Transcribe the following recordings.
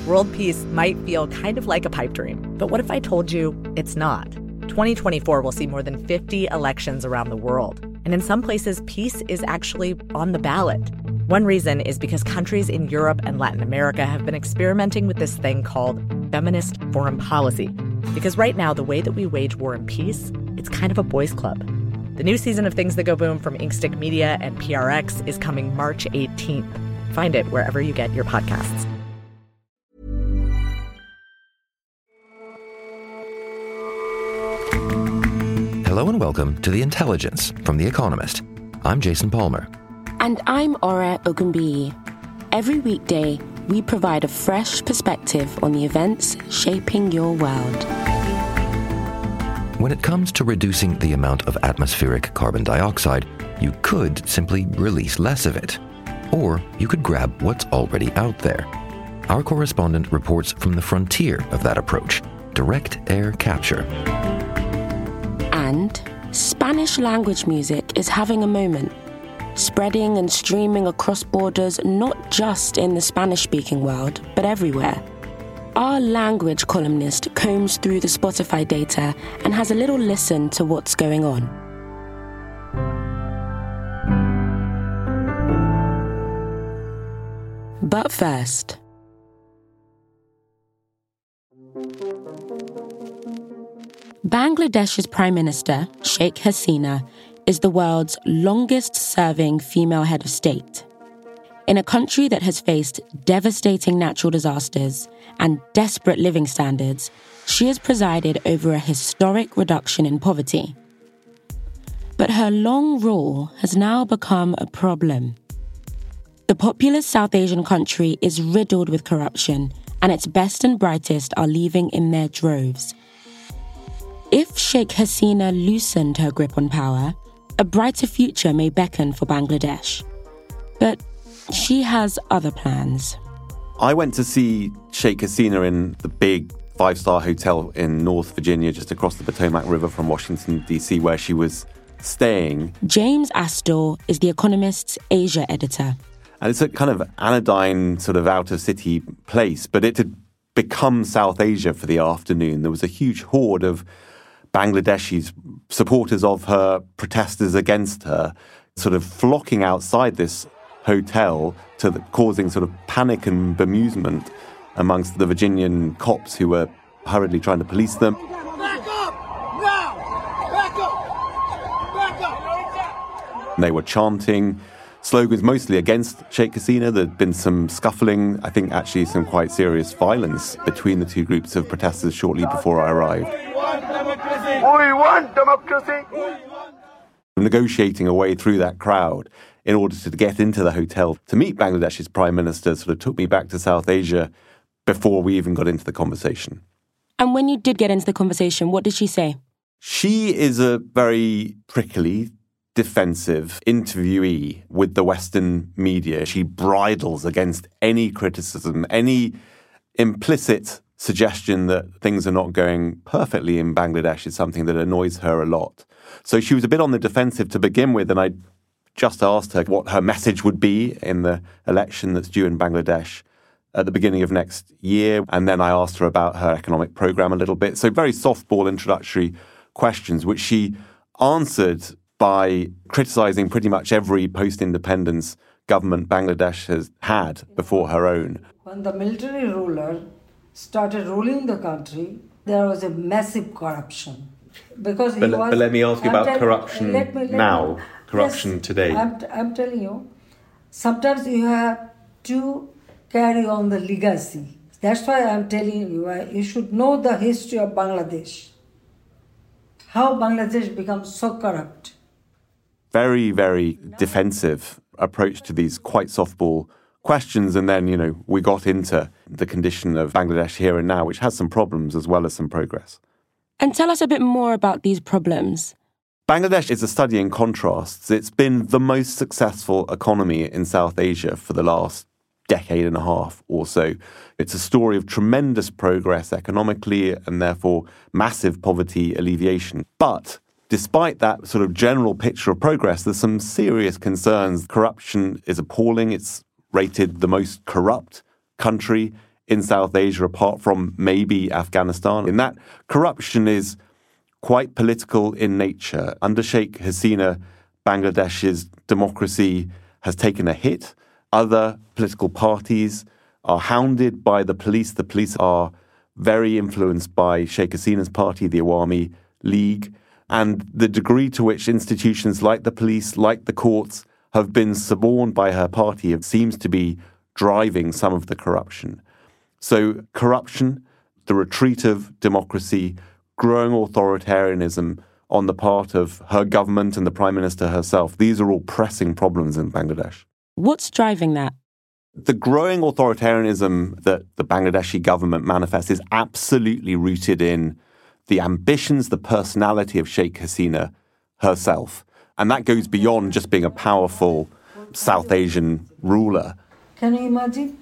World peace might feel kind of like a pipe dream, but what if I told you it's not? 2024 will see more than 50 elections around the world, and in some places, peace is actually on the ballot. One reason is because countries in Europe and Latin America have been experimenting with this thing called feminist foreign policy. Because right now, the way that we wage war and peace, it's kind of a boys' club. The new season of Things That Go Boom from Inkstick Media and PRX is coming March 18th. Find it wherever you get your podcasts. Hello and welcome to The Intelligence from The Economist. I'm Jason Palmer. And I'm Ora Ogunbiyi. Every weekday, we provide a fresh perspective on the events shaping your world. When it comes to reducing the amount of atmospheric carbon dioxide, you could simply release less of it. Or you could grab what's already out there. Our correspondent reports from the frontier of that approach, direct air capture. And Spanish language music is having a moment, spreading and streaming across borders, not just in the Spanish-speaking world, but everywhere. Our language columnist combs through the Spotify data and has a little listen to what's going on. But first, Bangladesh's Prime Minister, Sheikh Hasina, is the world's longest-serving female head of state. In a country that has faced devastating natural disasters and desperate living standards, she has presided over a historic reduction in poverty. But her long rule has now become a problem. The populous South Asian country is riddled with corruption, and its best and brightest are leaving in their droves. If Sheikh Hasina loosened her grip on power, a brighter future may beckon for Bangladesh. But she has other plans. I went to see Sheikh Hasina in the big five-star hotel in North Virginia, just across the Potomac River from Washington, D.C., where she was staying. James Astor is The Economist's Asia editor. And it's a kind of anodyne, sort of out-of-city place, but it had become South Asia for the afternoon. There was a huge horde of Bangladeshis, supporters of her, protesters against her, sort of flocking outside this hotel, causing sort of panic and bemusement amongst the Virginian cops who were hurriedly trying to police them. Back up! Now! Back up! Back up! They were chanting slogans mostly against Sheikh Hasina. There'd been some scuffling, I think actually some quite serious violence between the two groups of protesters shortly before I arrived. We want democracy! Negotiating a way through that crowd in order to get into the hotel to meet Bangladesh's Prime Minister sort of took me back to South Asia before we even got into the conversation. And when you did get into the conversation, what did she say? She is a very prickly, defensive interviewee with the Western media. She bridles against any criticism, any implicit suggestion that things are not going perfectly in Bangladesh is something that annoys her a lot. So she was a bit on the defensive to begin with, and I just asked her what her message would be in the election that's due in Bangladesh at the beginning of next year. And then I asked her about her economic program a little bit. So very softball introductory questions, which she answered by criticizing pretty much every post-independence government Bangladesh has had before her own. When the military ruler started ruling the country, there was a massive corruption. Because But let me ask you about corruption now, corruption today. I'm telling you, sometimes you have to carry on the legacy. That's why I'm telling you, you should know the history of Bangladesh. How Bangladesh becomes so corrupt. Very, very defensive approach to these quite softball questions. And then, we got into the condition of Bangladesh here and now, which has some problems as well as some progress. And tell us a bit more about these problems. Bangladesh is a study in contrasts. It's been the most successful economy in South Asia for the last decade and a half or so. It's a story of tremendous progress economically and therefore massive poverty alleviation. But despite that sort of general picture of progress, there's some serious concerns. Corruption is appalling. It's rated the most corrupt country in South Asia, apart from maybe Afghanistan. And that corruption is quite political in nature. Under Sheikh Hasina, Bangladesh's democracy has taken a hit. Other political parties are hounded by the police. The police are very influenced by Sheikh Hasina's party, the Awami League. And the degree to which institutions like the police, like the courts, have been suborned by her party seems to be driving some of the corruption. So corruption, the retreat of democracy, growing authoritarianism on the part of her government and the Prime Minister herself, these are all pressing problems in Bangladesh. What's driving that? The growing authoritarianism that the Bangladeshi government manifests is absolutely rooted in the ambitions, the personality of Sheikh Hasina herself. And that goes beyond just being a powerful South Asian ruler. Can you imagine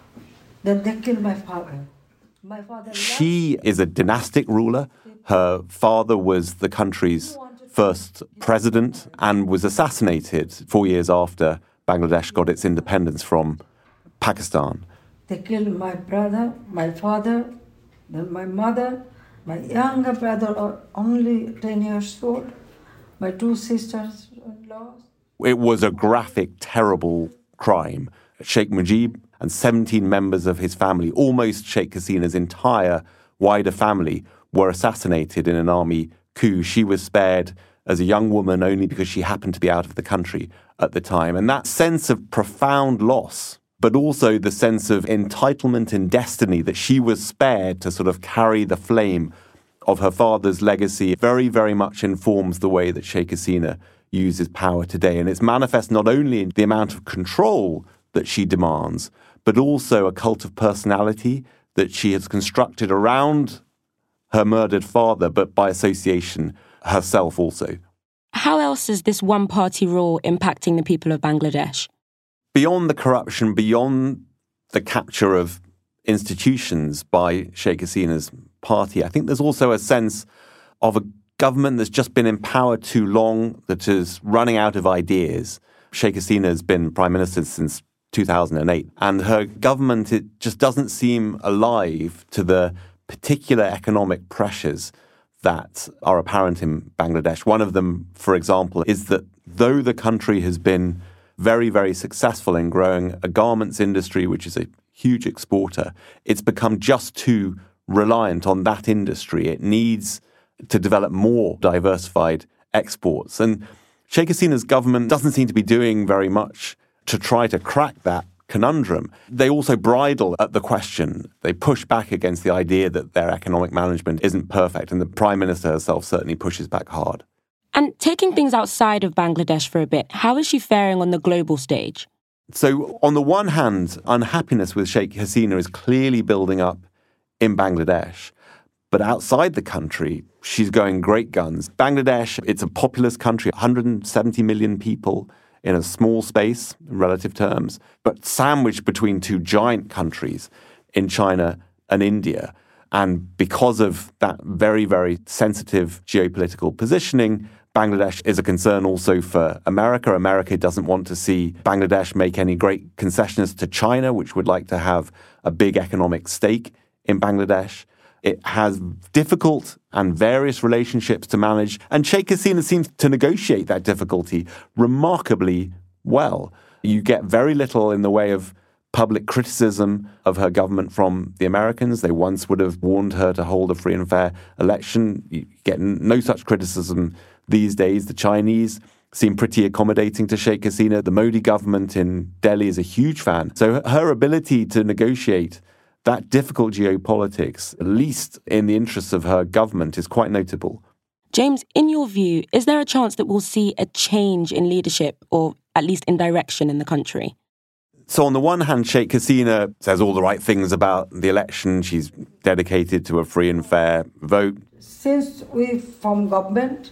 that they killed my father? My father. She is a dynastic ruler. Her father was the country's first president and was assassinated 4 years after Bangladesh got its independence from Pakistan. They killed my brother, my father, then my mother, my younger brother, only 10 years old, my two sisters-in-law. It was a graphic, terrible crime. Sheikh Mujib and 17 members of his family, almost Sheikh Hasina's entire wider family, were assassinated in an army coup. She was spared as a young woman only because she happened to be out of the country at the time. And that sense of profound loss, but also the sense of entitlement and destiny that she was spared to sort of carry the flame of her father's legacy, very, very much informs the way that Sheikh Hasina uses power today. And it's manifest not only in the amount of control that she demands, but also a cult of personality that she has constructed around her murdered father, but by association herself also. How else is this one-party rule impacting the people of Bangladesh? Beyond the corruption, beyond the capture of institutions by Sheikh Hasina's party, I think there's also a sense of a government that's just been in power too long, that is running out of ideas. Sheikh Hasina has been prime minister since 2008, and her government, it just doesn't seem alive to the particular economic pressures that are apparent in Bangladesh. One of them, for example, is that though the country has been very, very successful in growing a garments industry, which is a huge exporter, it's become just too reliant on that industry. It needs to develop more diversified exports. And Sheikh Hasina's government doesn't seem to be doing very much to try to crack that conundrum. They also bridle at the question. They push back against the idea that their economic management isn't perfect, and the Prime Minister herself certainly pushes back hard. And taking things outside of Bangladesh for a bit, how is she faring on the global stage? So on the one hand, unhappiness with Sheikh Hasina is clearly building up in Bangladesh. But outside the country, she's going great guns. Bangladesh, it's a populous country, 170 million people in a small space in relative terms, but sandwiched between two giant countries in China and India. And because of that very, very sensitive geopolitical positioning, Bangladesh is a concern also for America. America doesn't want to see Bangladesh make any great concessions to China, which would like to have a big economic stake in Bangladesh. It has difficult and various relationships to manage, and Sheikh Hasina seems to negotiate that difficulty remarkably well. You get very little in the way of public criticism of her government from the Americans. They once would have warned her to hold a free and fair election. You get no such criticism these days. The Chinese seem pretty accommodating to Sheikh Hasina. The Modi government in Delhi is a huge fan. So her ability to negotiate that difficult geopolitics, at least in the interests of her government, is quite notable. James, in your view, is there a chance that we'll see a change in leadership, or at least in direction in the country? So on the one hand, Sheikh Hasina says all the right things about the election. She's dedicated to a free and fair vote. Since we form government,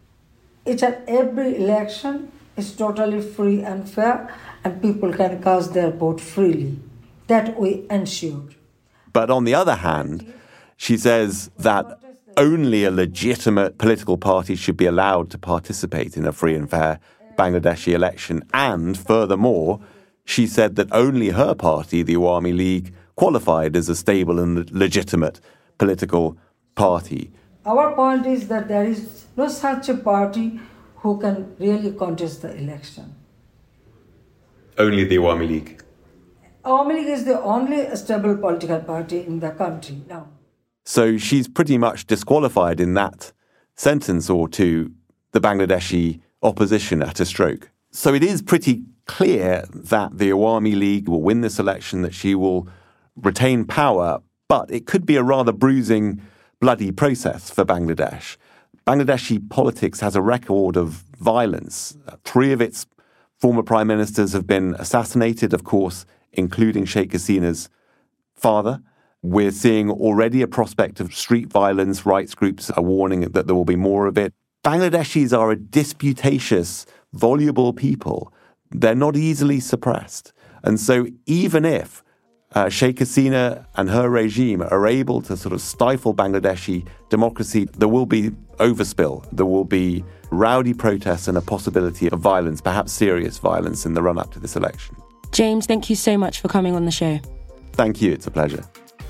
each and every election is totally free and fair, and people can cast their vote freely. That we ensured. But on the other hand, she says that only a legitimate political party should be allowed to participate in a free and fair Bangladeshi election. And furthermore, she said that only her party, the Awami League, qualified as a stable and legitimate political party. Our point is that there is no such a party who can really contest the election. Only the Awami League. Awami League is the only stable political party in the country now. So she's pretty much disqualified in that sentence or two the Bangladeshi opposition at a stroke. So it is pretty clear that the Awami League will win this election, that she will retain power, but it could be a rather bruising, bloody process for Bangladesh. Bangladeshi politics has a record of violence. 3 of its former prime ministers have been assassinated, of course, including Sheikh Hasina's father. We're seeing already a prospect of street violence. Rights groups are warning that there will be more of it. Bangladeshis are a disputatious, voluble people. They're not easily suppressed. And so even if Sheikh Hasina and her regime are able to sort of stifle Bangladeshi democracy, there will be overspill. There will be rowdy protests and a possibility of violence, perhaps serious violence, in the run-up to this election. James, thank you so much for coming on the show. Thank you. It's a pleasure.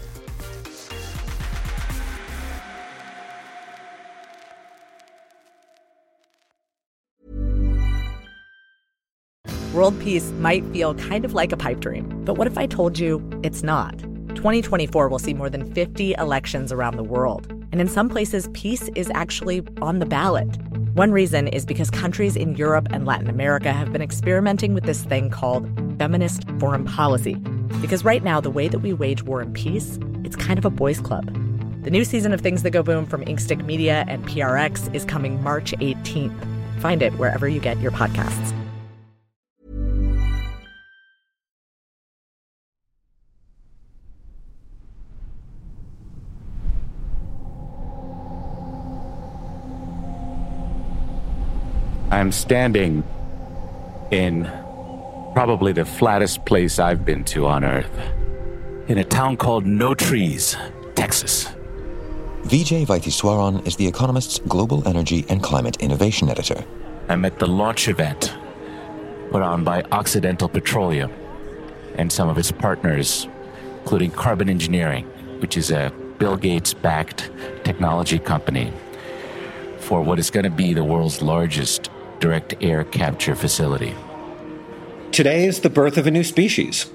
World peace might feel kind of like a pipe dream, but what if I told you it's not? 2024 will see more than 50 elections around the world, and in some places, peace is actually on the ballot. One reason is because countries in Europe and Latin America have been experimenting with this thing called feminist foreign policy. Because right now, the way that we wage war and peace, it's kind of a boys' club. The new season of Things That Go Boom from Inkstick Media and PRX is coming March 18th. Find it wherever you get your podcasts. I'm standing in probably the flattest place I've been to on Earth, in a town called No Trees, Texas. Vijay Vaidiswaran is The Economist's Global Energy and Climate Innovation Editor. I'm at the launch event put on by Occidental Petroleum and some of its partners, including Carbon Engineering, which is a Bill Gates-backed technology company for what is going to be the world's largest direct air capture facility. Today is the birth of a new species.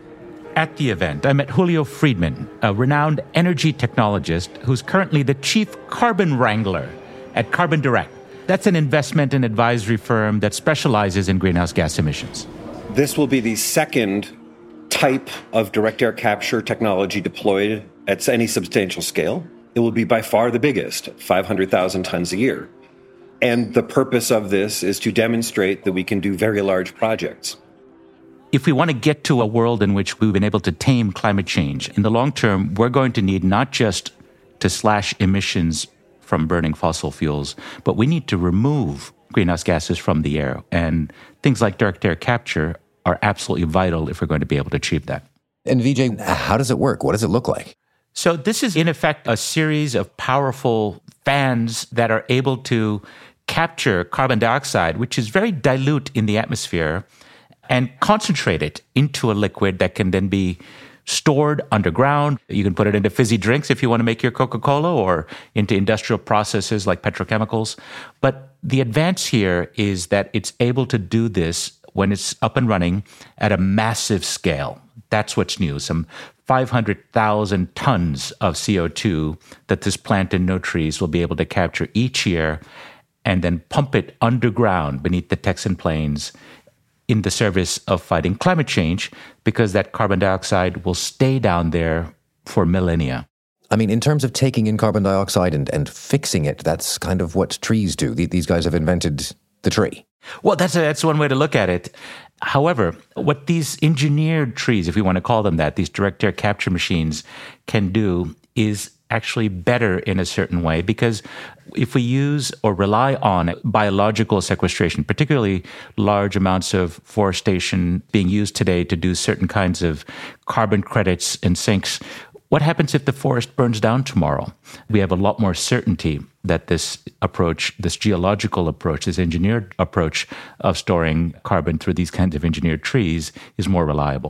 At the event, I met Julio Friedman, a renowned energy technologist who's currently the chief carbon wrangler at Carbon Direct. That's an investment and advisory firm that specializes in greenhouse gas emissions. This will be the second type of direct air capture technology deployed at any substantial scale. It will be by far the biggest, 500,000 tons a year. And the purpose of this is to demonstrate that we can do very large projects. If we want to get to a world in which we've been able to tame climate change, in the long term, we're going to need not just to slash emissions from burning fossil fuels, but we need to remove greenhouse gases from the air. And things like direct air capture are absolutely vital if we're going to be able to achieve that. And Vijay, how does it work? What does it look like? So this is, in effect, a series of powerful fans that are able to capture carbon dioxide, which is very dilute in the atmosphere, and concentrate it into a liquid that can then be stored underground. You can put it into fizzy drinks if you want to make your Coca-Cola, or into industrial processes like petrochemicals. But the advance here is that it's able to do this when it's up and running at a massive scale. That's what's new. Some 500,000 tons of CO2 that this plant in No Trees will be able to capture each year, and then pump it underground beneath the Texan plains in the service of fighting climate change, because that carbon dioxide will stay down there for millennia. I mean, in terms of taking in carbon dioxide and fixing it, that's kind of what trees do. These guys have invented the tree. Well, that's one way to look at it. However, what these engineered trees, if we want to call them that, these direct air capture machines can do is actually better in a certain way, because if we use or rely on biological sequestration, particularly large amounts of forestation being used today to do certain kinds of carbon credits and sinks, what happens if the forest burns down tomorrow? We have a lot more certainty that this approach, this geological approach, this engineered approach of storing carbon through these kinds of engineered trees is more reliable.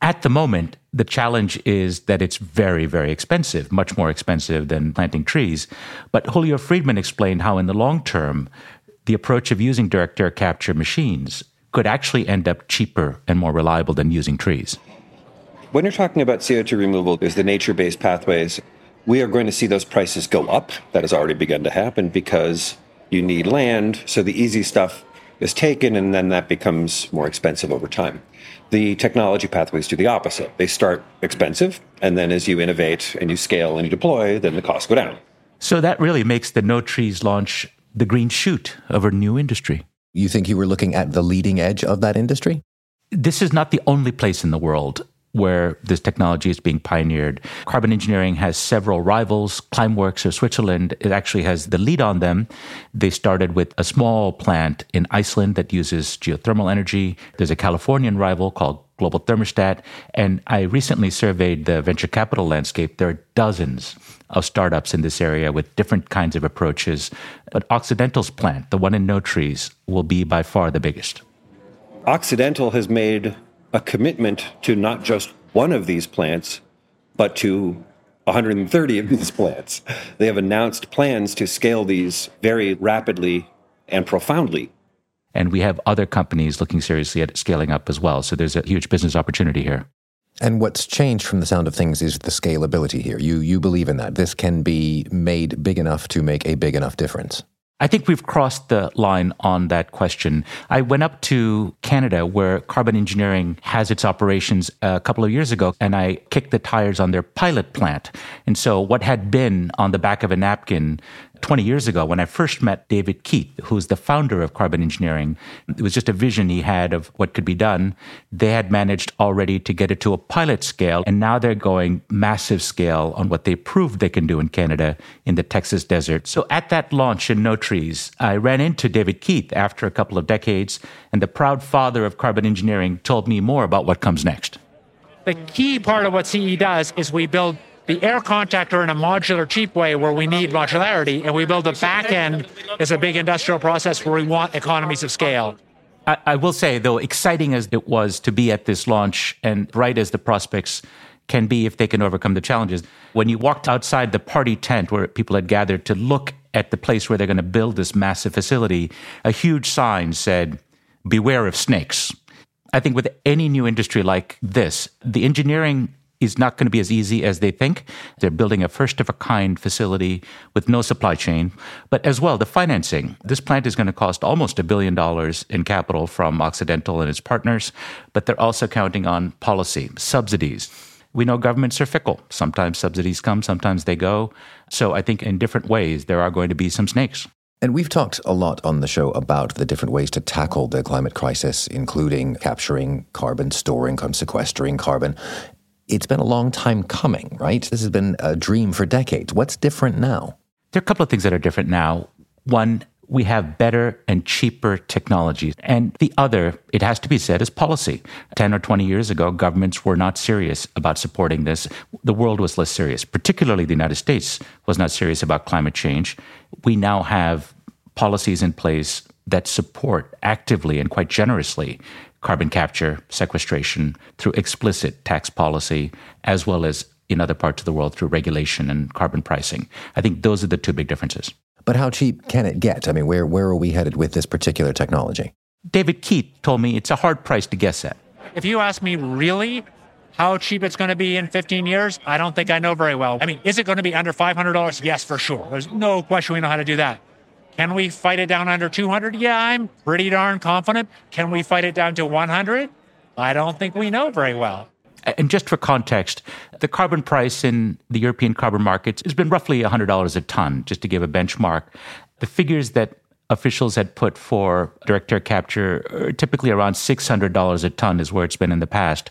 At the moment, the challenge is that it's very, very expensive, much more expensive than planting trees. But Julio Friedman explained how in the long term, the approach of using direct air capture machines could actually end up cheaper and more reliable than using trees. When you're talking about CO2 removal, there's the nature-based pathways. We are going to see those prices go up. That has already begun to happen because you need land, so the easy stuff is taken, and then that becomes more expensive over time. The technology pathways do the opposite. They start expensive, and then as you innovate and you scale and you deploy, then the costs go down. So that really makes the No Trees launch the green shoot of a new industry. You think you were looking at the leading edge of that industry? This is not the only place in the world where this technology is being pioneered. Carbon engineering has several rivals. Climeworks of Switzerland, it actually has the lead on them. They started with a small plant in Iceland that uses geothermal energy. There's a Californian rival called Global Thermostat. And I recently surveyed the venture capital landscape. There are dozens of startups in this area with different kinds of approaches. But Occidental's plant, the one in No Trees, will be by far the biggest. Occidental has made a commitment to not just one of these plants, but to 130 of these plants. They have announced plans to scale these very rapidly and profoundly. And we have other companies looking seriously at scaling up as well. So there's a huge business opportunity here. And what's changed from the sound of things is the scalability here. You believe in that. This can be made big enough to make a big enough difference. I think we've crossed the line on that question. I went up to Canada, where Carbon Engineering has its operations a couple of years ago, and I kicked the tires on their pilot plant. And so what had been on the back of a napkin 20 years ago, when I first met David Keith, who's the founder of Carbon Engineering, it was just a vision he had of what could be done. They had managed already to get it to a pilot scale, and now they're going massive scale on what they proved they can do in Canada in the Texas desert. So at that launch in No Trees, I ran into David Keith after a couple of decades, and the proud father of Carbon Engineering told me more about what comes next. The key part of what CE does is we build the air contactor in a modular, cheap way where we need modularity, and we build the back end as a big industrial process where we want economies of scale. I will say, though, exciting as it was to be at this launch and bright as the prospects can be if they can overcome the challenges, when you walked outside the party tent where people had gathered to look at the place where they're going to build this massive facility, a huge sign said, "Beware of snakes." I think with any new industry like this, the engineering is not going to be as easy as they think. They're building a first-of-a-kind facility with no supply chain. But as well, the financing. This plant is going to cost almost $1 billion in capital from Occidental and its partners, but they're also counting on policy, subsidies. We know governments are fickle. Sometimes subsidies come, sometimes they go. So I think in different ways, there are going to be some snakes. And we've talked a lot on the show about the different ways to tackle the climate crisis, including capturing carbon, storing, sequestering carbon. It's been a long time coming, right? This has been a dream for decades. What's different now? There are a couple of things that are different now. One, we have better and cheaper technologies. And the other, it has to be said, is policy. 10 or 20 years ago, governments were not serious about supporting this. The world was less serious, particularly the United States was not serious about climate change. We now have policies in place that support actively and quite generously carbon capture, sequestration through explicit tax policy, as well as in other parts of the world through regulation and carbon pricing. I think those are the two big differences. But how cheap can it get? I mean, where are we headed with this particular technology? David Keith told me it's a hard price to guess at. If you ask me really how cheap it's going to be in 15 years, I don't think I know very well. I mean, is it going to be under $500? Yes, for sure. There's no question we know how to do that. Can we fight it down under 200? Yeah, I'm pretty darn confident. Can we fight it down to 100? I don't think we know very well. And just for context, the carbon price in the European carbon markets has been roughly $100 a ton, just to give a benchmark. The figures that officials had put for direct air capture are typically around $600 a ton is where it's been in the past.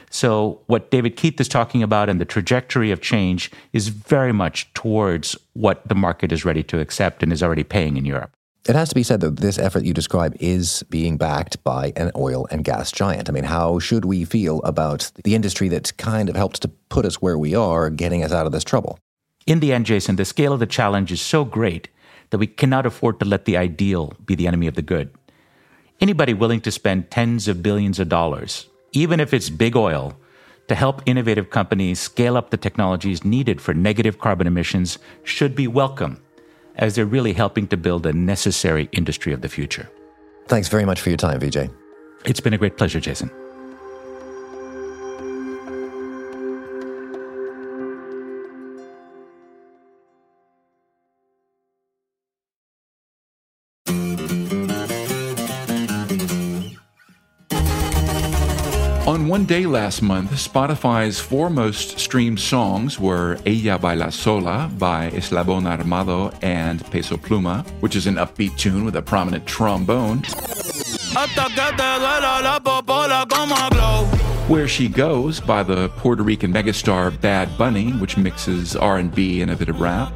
So what David Keith is talking about and the trajectory of change is very much towards what the market is ready to accept and is already paying in Europe. It has to be said that this effort you describe is being backed by an oil and gas giant. I mean, how should we feel about the industry that kind of helps to put us where we are, getting us out of this trouble? In the end, Jason, the scale of the challenge is so great that we cannot afford to let the ideal be the enemy of the good. Anybody willing to spend tens of billions of dollars, even if it's big oil, to help innovative companies scale up the technologies needed for negative carbon emissions should be welcome, as they're really helping to build a necessary industry of the future. Thanks very much for your time, Vijay. It's been a great pleasure, Jason. On one day last month, Spotify's four most streamed songs were Ella Baila Sola by Eslabón Armado and Peso Pluma, which is an upbeat tune with a prominent trombone. Where She Goes by the Puerto Rican megastar Bad Bunny, which mixes R&B and a bit of rap.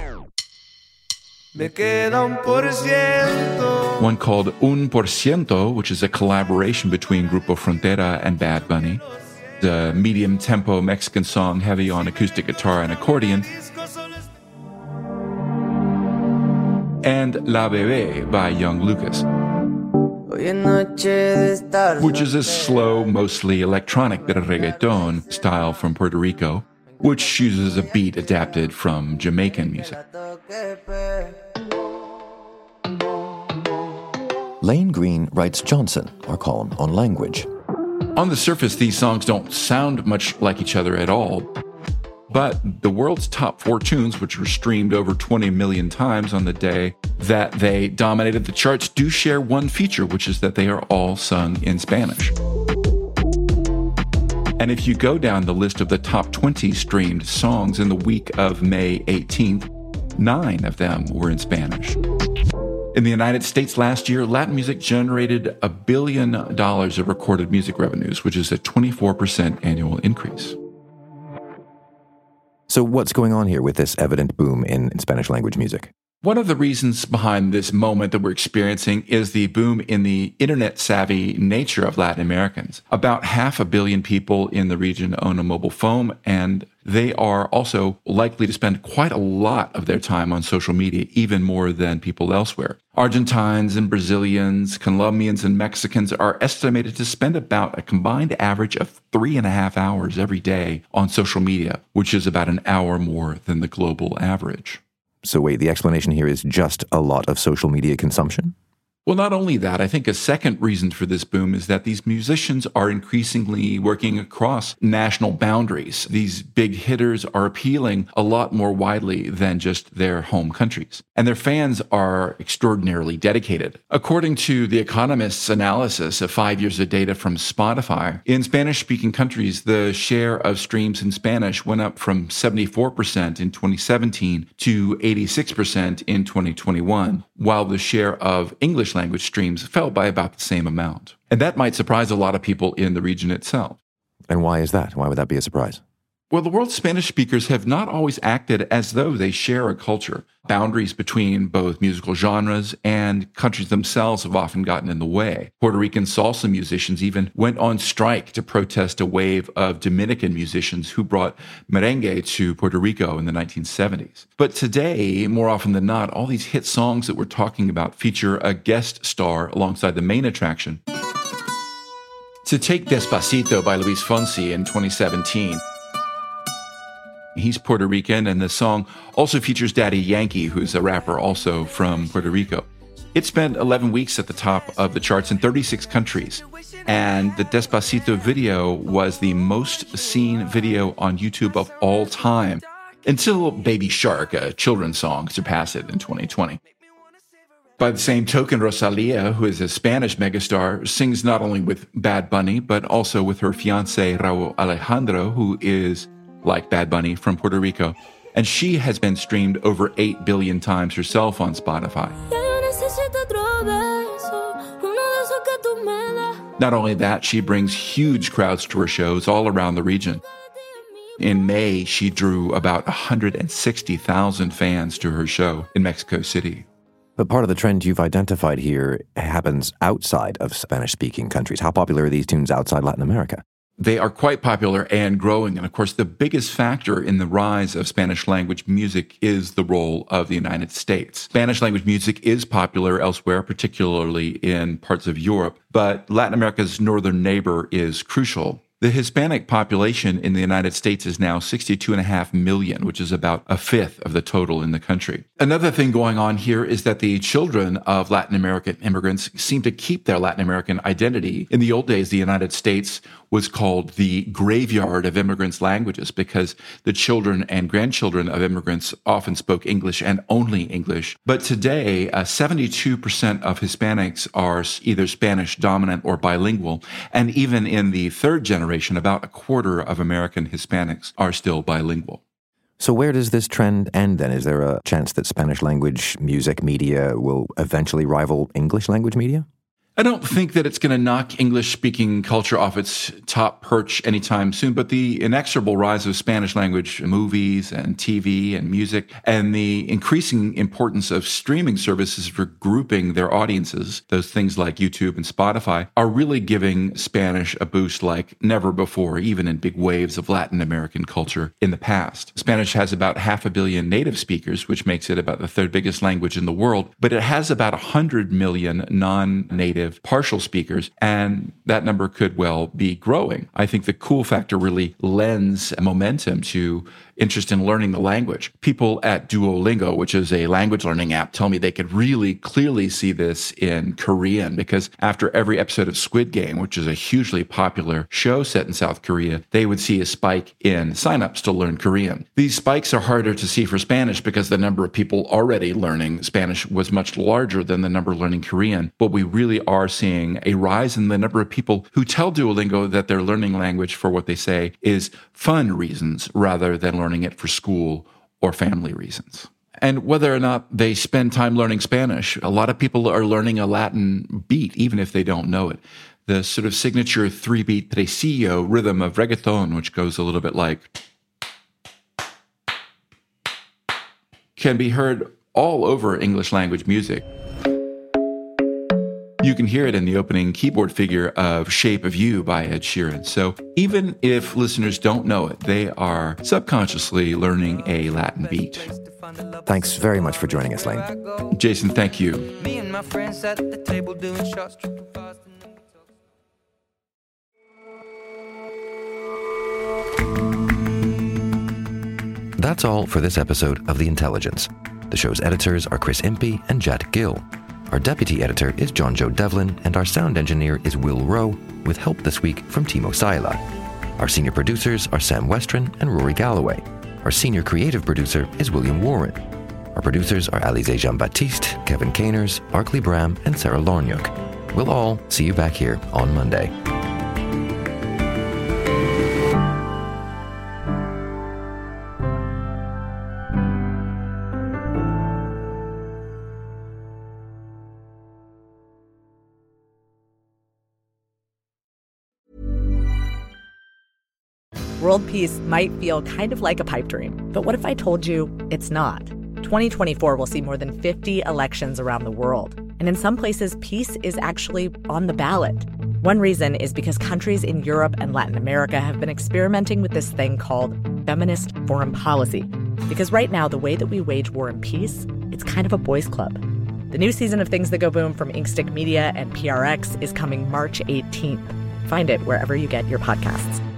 One called 1%, which is a collaboration between Grupo Frontera and Bad Bunny. The medium-tempo Mexican song heavy on acoustic guitar and accordion. And La Bebé by Young Lucas, which is a slow, mostly electronic bit of reggaeton style from Puerto Rico, which uses a beat adapted from Jamaican music. Lane Green writes Johnson, our column on language. On the surface, these songs don't sound much like each other at all. But the world's top four tunes, which were streamed over 20 million times on the day that they dominated the charts, do share one feature, which is that they are all sung in Spanish. And if you go down the list of the top 20 streamed songs in the week of May 18th, 9 of them were in Spanish. In the United States last year, Latin music generated $1 billion of recorded music revenues, which is a 24% annual increase. So what's going on here with this evident boom in Spanish language music? One of the reasons behind this moment that we're experiencing is the boom in the internet-savvy nature of Latin Americans. About 500 million people in the region own a mobile phone, and they are also likely to spend quite a lot of their time on social media, even more than people elsewhere. Argentines and Brazilians, Colombians and Mexicans are estimated to spend about a combined average of 3.5 hours every day on social media, which is about an hour more than the global average. So wait, the explanation here is just a lot of social media consumption? Well, not only that, I think a second reason for this boom is that these musicians are increasingly working across national boundaries. These big hitters are appealing a lot more widely than just their home countries. And their fans are extraordinarily dedicated. According to The Economist's analysis of 5 years of data from Spotify, in Spanish-speaking countries, the share of streams in Spanish went up from 74% in 2017 to 86% in 2021, while the share of English language streams fell by about the same amount. And that might surprise a lot of people in the region itself. And why is that? Why would that be a surprise? Well, the world's Spanish speakers have not always acted as though they share a culture. Boundaries between both musical genres and countries themselves have often gotten in the way. Puerto Rican salsa musicians even went on strike to protest a wave of Dominican musicians who brought merengue to Puerto Rico in the 1970s. But today, more often than not, all these hit songs that we're talking about feature a guest star alongside the main attraction. To take Despacito by Luis Fonsi in 2017, he's Puerto Rican, and the song also features Daddy Yankee, who's a rapper also from Puerto Rico. It spent 11 weeks at the top of the charts in 36 countries, and the Despacito video was the most seen video on YouTube of all time, until Baby Shark, a children's song, surpassed it in 2020. By the same token, Rosalía, who is a Spanish megastar, sings not only with Bad Bunny, but also with her fiancé Raúl Alejandro, who is like Bad Bunny from Puerto Rico, and she has been streamed over 8 billion times herself on Spotify. Not only that, she brings huge crowds to her shows all around the region. In May, she drew about 160,000 fans to her show in Mexico City. But part of the trend you've identified here happens outside of Spanish-speaking countries. How popular are these tunes outside Latin America? They are quite popular and growing. And of course, the biggest factor in the rise of Spanish language music is the role of the United States. Spanish language music is popular elsewhere, particularly in parts of Europe, but Latin America's northern neighbor is crucial. The Hispanic population in the United States is now 62.5 million, which is about a fifth of the total in the country. Another thing going on here is that the children of Latin American immigrants seem to keep their Latin American identity. In the old days, the United States was called the graveyard of immigrants' languages because the children and grandchildren of immigrants often spoke English and only English. But today, 72% of Hispanics are either Spanish dominant or bilingual. And even in the third generation, about a quarter of American Hispanics are still bilingual. So where does this trend end then? Is there a chance that Spanish language music media will eventually rival English language media? I don't think that it's going to knock English-speaking culture off its top perch anytime soon, but the inexorable rise of Spanish-language movies and TV and music and the increasing importance of streaming services for grouping their audiences, those things like YouTube and Spotify, are really giving Spanish a boost like never before, even in big waves of Latin American culture in the past. Spanish has about 500 million native speakers, which makes it about the third biggest language in the world, but it has about 100 million non-native partial speakers, and that number could well be growing. I think the cool factor really lends momentum to interest in learning the language. People at Duolingo, which is a language learning app, tell me they could really clearly see this in Korean because after every episode of Squid Game, which is a hugely popular show set in South Korea, they would see a spike in signups to learn Korean. These spikes are harder to see for Spanish because the number of people already learning Spanish was much larger than the number learning Korean. But we really are seeing a rise in the number of people who tell Duolingo that they're learning language for what they say is fun reasons rather than learning it for school or family reasons. And whether or not they spend time learning Spanish, a lot of people are learning a Latin beat, even if they don't know it. The sort of signature 3-beat tresillo rhythm of reggaeton, which goes a little bit like, can be heard all over English language music. You can hear it in the opening keyboard figure of Shape of You by Ed Sheeran. So even if listeners don't know it, they are subconsciously learning a Latin beat. Thanks very much for joining us, Lane. Jason, thank you. Me and my friends at the table doing shots, tripping fast. That's all for this episode of The Intelligence. The show's editors are Chris Impey and Jet Gill. Our deputy editor is John Joe Devlin, and our sound engineer is Will Rowe, with help this week from Timo Saila. Our senior producers are Sam Westron and Rory Galloway. Our senior creative producer is William Warren. Our producers are Alizé Jean-Baptiste, Kevin Caners, Barclay Bram, and Sarah Lornyuk. We'll all see you back here on Monday. World peace might feel kind of like a pipe dream, but what if I told you it's not? 2024 will see more than 50 elections around the world, and in some places, peace is actually on the ballot. One reason is because countries in Europe and Latin America have been experimenting with this thing called feminist foreign policy. Because right now, the way that we wage war and peace, it's kind of a boys' club. The new season of Things That Go Boom from Inkstick Media and PRX is coming March 18th. Find it wherever you get your podcasts.